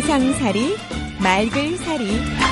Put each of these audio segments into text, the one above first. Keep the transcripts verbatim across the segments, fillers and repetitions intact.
세상살이 말글살이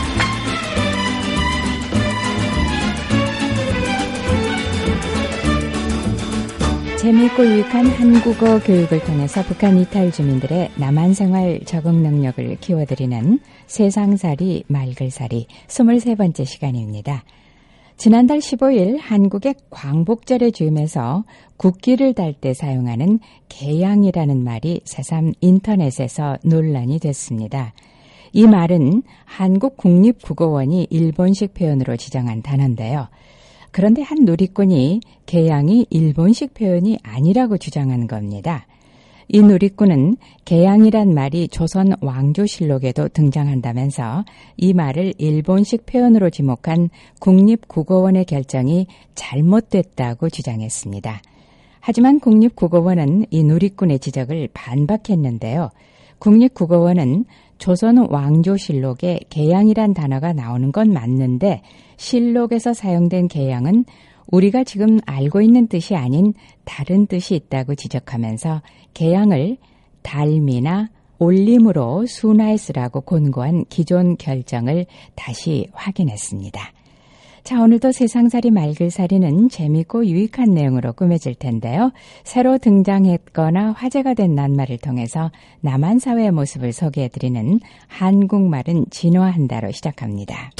재미있고 유익한 한국어 교육을 통해서 북한 이탈 주민들의 남한생활 적응 능력을 키워드리는 세상살이 말글살이 스물세 번째 시간입니다. 지난달 십오일 한국의 광복절에 즈음해서 국기를 달 때 사용하는 개양이라는 말이 새삼 인터넷에서 논란이 됐습니다. 이 말은 한국국립국어원이 일본식 표현으로 지정한 단어인데요. 그런데 한 누리꾼이 개양이 일본식 표현이 아니라고 주장한 겁니다. 이 누리꾼은 개양이란 말이 조선 왕조실록에도 등장한다면서 이 말을 일본식 표현으로 지목한 국립국어원의 결정이 잘못됐다고 주장했습니다. 하지만 국립국어원은 이 누리꾼의 지적을 반박했는데요. 국립국어원은 조선 왕조실록에 개양이란 단어가 나오는 건 맞는데 실록에서 사용된 개양은 우리가 지금 알고 있는 뜻이 아닌 다른 뜻이 있다고 지적하면서 개양을 달미나 올림으로 순화해 쓰라고 권고한 기존 결정을 다시 확인했습니다. 자, 오늘도 세상살이 말글살이는 재미있고 유익한 내용으로 꾸며질 텐데요. 새로 등장했거나 화제가 된 낱말을 통해서 남한사회의 모습을 소개해드리는 한국말은 진화한다로 시작합니다.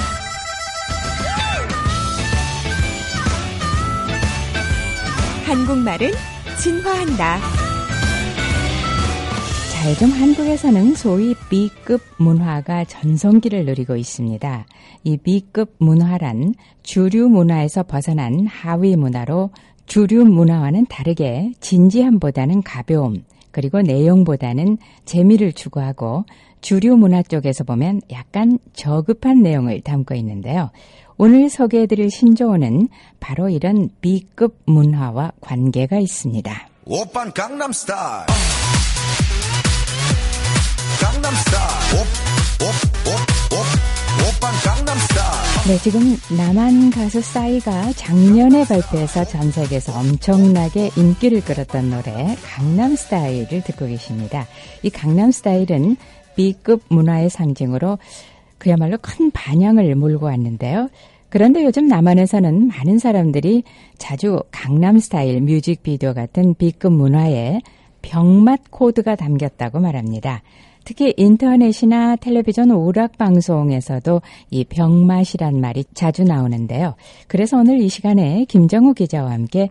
한국말은 진화한다. 자, 요즘 한국에서는 소위 B급 문화가 전성기를 누리고 있습니다. 이 B급 문화란 주류 문화에서 벗어난 하위 문화로 주류 문화와는 다르게 진지함보다는 가벼움, 그리고 내용보다는 재미를 추구하고 주류 문화 쪽에서 보면 약간 저급한 내용을 담고 있는데요. 오늘 소개해드릴 신조어는 바로 이런 B급 문화와 관계가 있습니다. 오빤 강남스타일 강남스타일 오빤 강남스타일. 네, 지금 남한 가수 싸이가 작년에 발표해서 전 세계에서 엄청나게 인기를 끌었던 노래 강남스타일을 듣고 계십니다. 이 강남스타일은 B급 문화의 상징으로 그야말로 큰 반향을 몰고 왔는데요. 그런데 요즘 남한에서는 많은 사람들이 자주 강남스타일 뮤직비디오 같은 B급 문화에 병맛 코드가 담겼다고 말합니다. 특히 인터넷이나 텔레비전 오락방송에서도 이 병맛이란 말이 자주 나오는데요. 그래서 오늘 이 시간에 김정우 기자와 함께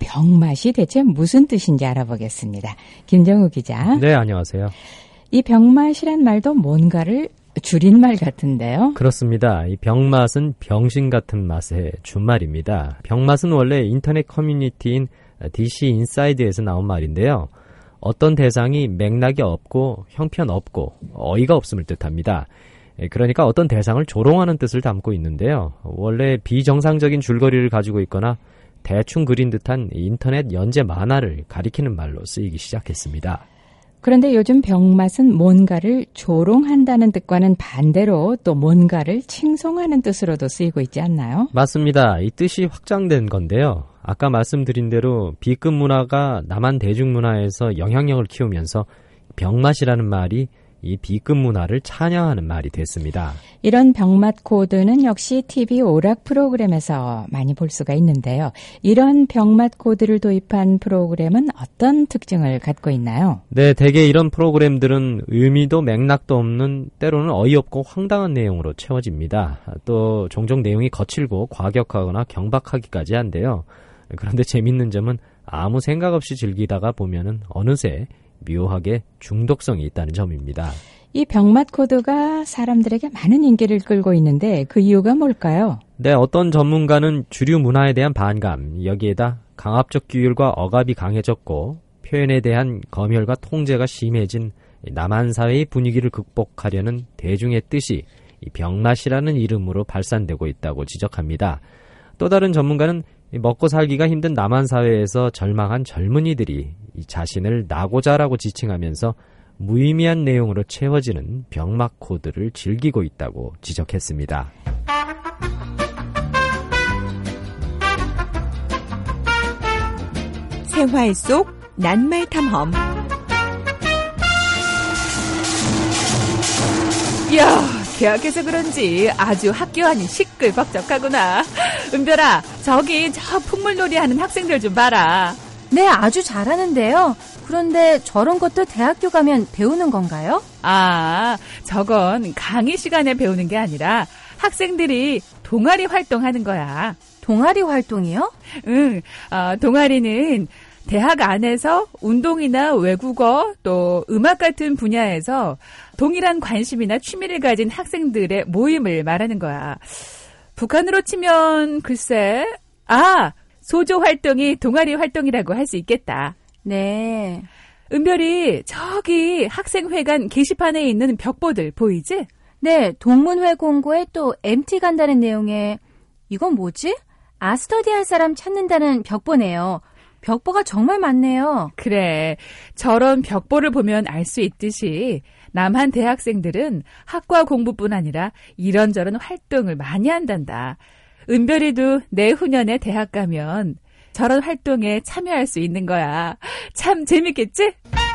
병맛이 대체 무슨 뜻인지 알아보겠습니다. 김정우 기자. 네, 안녕하세요. 이 병맛이란 말도 뭔가를 줄임말 같은데요. 그렇습니다. 이 병맛은 병신 같은 맛의 준말입니다. 병맛은 원래 인터넷 커뮤니티인 디씨 인사이드에서 나온 말인데요. 어떤 대상이 맥락이 없고 형편없고 어이가 없음을 뜻합니다. 그러니까 어떤 대상을 조롱하는 뜻을 담고 있는데요. 원래 비정상적인 줄거리를 가지고 있거나 대충 그린 듯한 인터넷 연재 만화를 가리키는 말로 쓰이기 시작했습니다. 그런데 요즘 병맛은 뭔가를 조롱한다는 뜻과는 반대로 또 뭔가를 칭송하는 뜻으로도 쓰이고 있지 않나요? 맞습니다. 이 뜻이 확장된 건데요. 아까 말씀드린 대로 B급 문화가 남한 대중문화에서 영향력을 키우면서 병맛이라는 말이 이 B급 문화를 찬양하는 말이 됐습니다. 이런 병맛 코드는 역시 티비 오락 프로그램에서 많이 볼 수가 있는데요. 이런 병맛 코드를 도입한 프로그램은 어떤 특징을 갖고 있나요? 네, 대개 이런 프로그램들은 의미도 맥락도 없는 때로는 어이없고 황당한 내용으로 채워집니다. 또 종종 내용이 거칠고 과격하거나 경박하기까지 한데요. 그런데 재밌는 점은 아무 생각 없이 즐기다가 보면은 어느새 묘하게 중독성이 있다는 점입니다. 이 병맛 코드가 사람들에게 많은 인기를 끌고 있는데 그 이유가 뭘까요? 네, 어떤 전문가는 주류 문화에 대한 반감, 여기에다 강압적 규율과 억압이 강해졌고 표현에 대한 검열과 통제가 심해진 남한 사회의 분위기를 극복하려는 대중의 뜻이 이 병맛이라는 이름으로 발산되고 있다고 지적합니다. 또 다른 전문가는 먹고 살기가 힘든 남한 사회에서 절망한 젊은이들이 이 자신을 나고자라고 지칭하면서 무의미한 내용으로 채워지는 병맛 코드를 즐기고 있다고 지적했습니다. 생활 속 낱말 탐험. 이야, 대학에서 그런지 아주 학교 안이 시끌벅적하구나. 은별아, 저기 저 풍물놀이 하는 학생들 좀 봐라. 네, 아주 잘하는데요. 그런데 저런 것도 대학교 가면 배우는 건가요? 아, 저건 강의 시간에 배우는 게 아니라 학생들이 동아리 활동하는 거야. 동아리 활동이요? 응, 어, 동아리는 대학 안에서 운동이나 외국어 또 음악 같은 분야에서 동일한 관심이나 취미를 가진 학생들의 모임을 말하는 거야. 북한으로 치면 글쎄, 아, 소조 활동이 동아리 활동이라고 할 수 있겠다. 네. 은별이 저기 학생회관 게시판에 있는 벽보들 보이지? 네, 동문회 공고에 또 엠티 간다는 내용에 이건 뭐지? 아스터디 할 사람 찾는다는 벽보네요. 벽보가 정말 많네요. 그래, 저런 벽보를 보면 알 수 있듯이 남한 대학생들은 학과 공부뿐 아니라 이런저런 활동을 많이 한단다. 은별이도 내후년에 대학 가면 저런 활동에 참여할 수 있는 거야. 참 재밌겠지?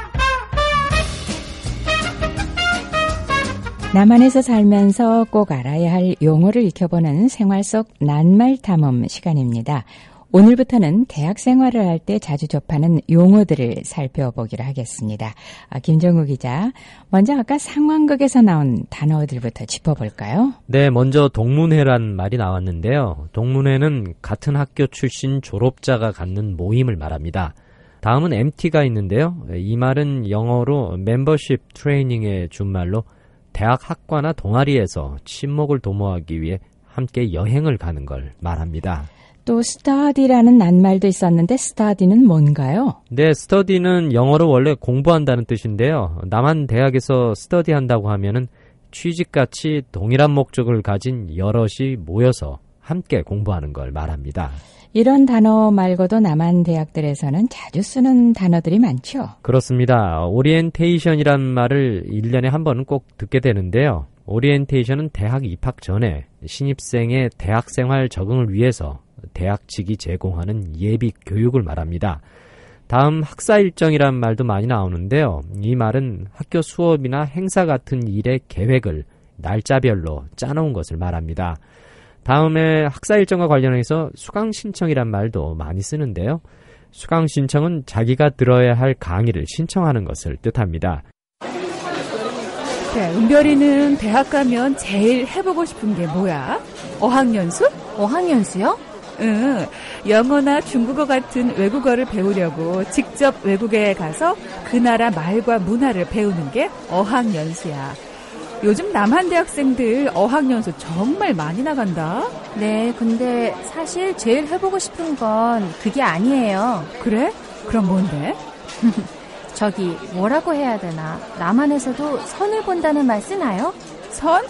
남한에서 살면서 꼭 알아야 할 용어를 익혀보는 생활 속 낱말 탐험 시간입니다. 오늘부터는 대학 생활을 할 때 자주 접하는 용어들을 살펴보기로 하겠습니다. 아, 김정우 기자, 먼저 아까 상황극에서 나온 단어들부터 짚어볼까요? 네, 먼저 동문회란 말이 나왔는데요. 동문회는 같은 학교 출신 졸업자가 갖는 모임을 말합니다. 다음은 엠티가 있는데요. 이 말은 영어로 멤버십 트레이닝의 준말로 대학 학과나 동아리에서 친목을 도모하기 위해 함께 여행을 가는 걸 말합니다. 또 study라는 낱말도 있었는데 study는 뭔가요? 네, study는 영어로 원래 공부한다는 뜻인데요. 남한 대학에서 study 한다고 하면은 취직같이 동일한 목적을 가진 여럿이 모여서 함께 공부하는 걸 말합니다. 이런 단어 말고도 남한 대학들에서는 자주 쓰는 단어들이 많죠? 그렇습니다. 오리엔테이션이란 말을 일 년에 한 번은 꼭 듣게 되는데요. 오리엔테이션은 대학 입학 전에 신입생의 대학생활 적응을 위해서 대학 측이 제공하는 예비 교육을 말합니다. 다음 학사 일정이란 말도 많이 나오는데요. 이 말은 학교 수업이나 행사 같은 일의 계획을 날짜별로 짜놓은 것을 말합니다. 다음에 학사 일정과 관련해서 수강 신청이란 말도 많이 쓰는데요. 수강 신청은 자기가 들어야 할 강의를 신청하는 것을 뜻합니다. 그래, 은별이는 대학 가면 제일 해보고 싶은 게 뭐야? 어학연수? 어학연수요? 응, 영어나 중국어 같은 외국어를 배우려고 직접 외국에 가서 그 나라 말과 문화를 배우는 게 어학연수야. 요즘 남한 대학생들 어학연수 정말 많이 나간다. 네, 근데 사실 제일 해보고 싶은 건 그게 아니에요. 그래? 그럼 뭔데? 저기 뭐라고 해야 되나? 남한에서도 선을 본다는 말 쓰나요? 선?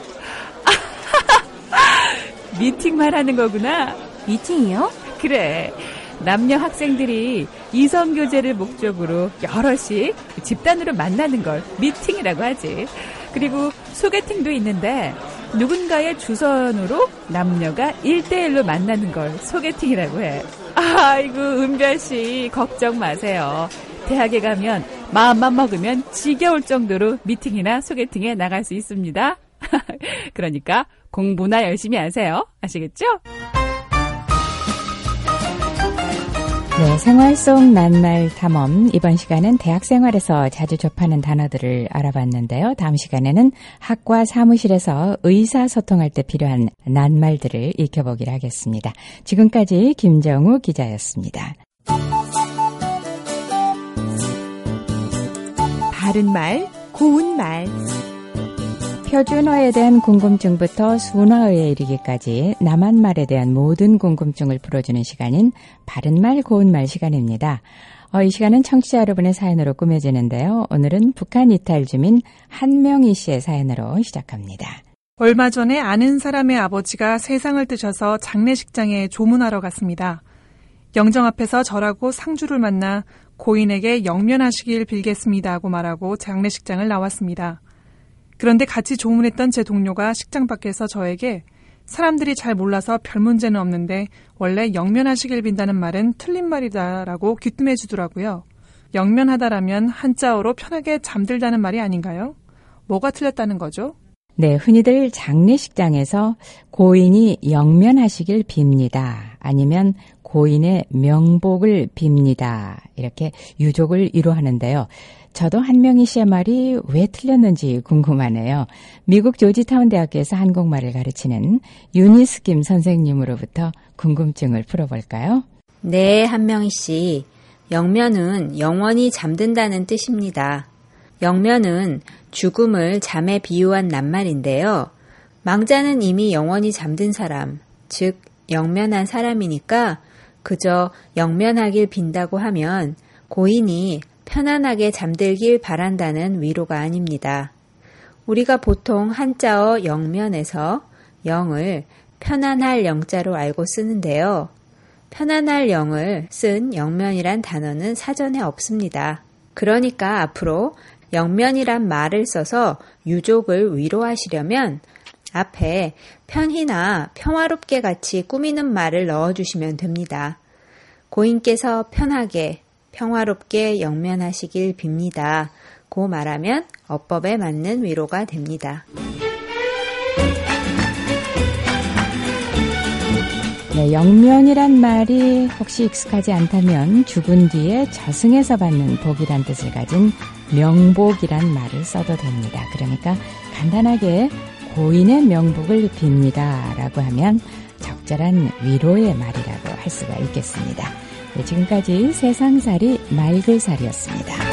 미팅 말하는 거구나. 미팅이요? 그래. 남녀 학생들이 이성교제를 목적으로 여럿이 집단으로 만나는 걸 미팅이라고 하지. 그리고 소개팅도 있는데 누군가의 주선으로 남녀가 일 대일로 만나는 걸 소개팅이라고 해. 아이고, 은별씨 걱정 마세요. 대학에 가면 마음만 먹으면 지겨울 정도로 미팅이나 소개팅에 나갈 수 있습니다. 그러니까 공부나 열심히 하세요. 아시겠죠? 네, 생활 속 낱말 탐험. 이번 시간은 대학 생활에서 자주 접하는 단어들을 알아봤는데요. 다음 시간에는 학과 사무실에서 의사소통할 때 필요한 낱말들을 익혀보기로 하겠습니다. 지금까지 김정우 기자였습니다. 바른 말, 고운 말. 표준어에 대한 궁금증부터 순어에 이르기까지 남한말에 대한 모든 궁금증을 풀어주는 시간인 바른말 고운말 시간입니다. 어, 이 시간은 청취자 여러분의 사연으로 꾸며지는데요. 오늘은 북한 이탈 주민 한명희 씨의 사연으로 시작합니다. 얼마 전에 아는 사람의 아버지가 세상을 뜨셔서 장례식장에 조문하러 갔습니다. 영정 앞에서 저라고 상주를 만나 고인에게 영면하시길 빌겠습니다 하고 말하고 장례식장을 나왔습니다. 그런데 같이 조문했던 제 동료가 식장 밖에서 저에게 사람들이 잘 몰라서 별 문제는 없는데 원래 영면하시길 빈다는 말은 틀린 말이다라고 귀뜸해 주더라고요. 영면하다라면 한자어로 편하게 잠들다는 말이 아닌가요? 뭐가 틀렸다는 거죠? 네, 흔히들 장례식장에서 고인이 영면하시길 빕니다. 아니면 고인의 명복을 빕니다. 이렇게 유족을 위로하는데요. 저도 한명희 씨의 말이 왜 틀렸는지 궁금하네요. 미국 조지타운 대학교에서 한국말을 가르치는 유니스 김 선생님으로부터 궁금증을 풀어볼까요? 네, 한명희 씨. 영면은 영원히 잠든다는 뜻입니다. 영면은 죽음을 잠에 비유한 낱말인데요. 망자는 이미 영원히 잠든 사람, 즉 영면한 사람이니까 그저 영면하길 빈다고 하면 고인이 편안하게 잠들길 바란다는 위로가 아닙니다. 우리가 보통 한자어 영면에서 영을 편안할 영자로 알고 쓰는데요. 편안할 영을 쓴 영면이란 단어는 사전에 없습니다. 그러니까 앞으로 영면이란 말을 써서 유족을 위로하시려면 앞에 편히나 평화롭게 같이 꾸미는 말을 넣어주시면 됩니다. 고인께서 편하게, 평화롭게 영면하시길 빕니다. 고 말하면 어법에 맞는 위로가 됩니다. 네, 영면이란 말이 혹시 익숙하지 않다면 죽은 뒤에 저승에서 받는 복이란 뜻을 가진 명복이란 말을 써도 됩니다. 그러니까 간단하게 고인의 명복을 빕니다 라고 하면 적절한 위로의 말이라고 할 수가 있겠습니다. 네, 지금까지 세상살이 말글살이었습니다.